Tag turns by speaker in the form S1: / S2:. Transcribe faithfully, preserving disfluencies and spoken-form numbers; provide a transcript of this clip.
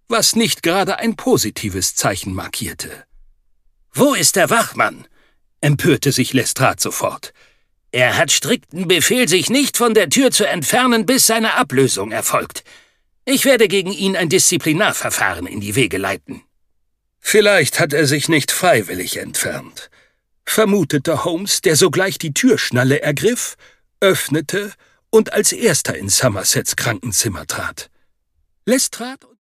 S1: was nicht gerade ein positives Zeichen markierte.
S2: »Wo ist der Wachmann?« empörte sich Lestrade sofort. »Er hat strikten Befehl, sich nicht von der Tür zu entfernen, bis seine Ablösung erfolgt. Ich werde gegen ihn ein Disziplinarverfahren in die Wege leiten.«
S1: »Vielleicht hat er sich nicht freiwillig entfernt«, vermutete Holmes, der sogleich die Türschnalle ergriff, öffnete und als erster in Somersets Krankenzimmer trat. Lestrade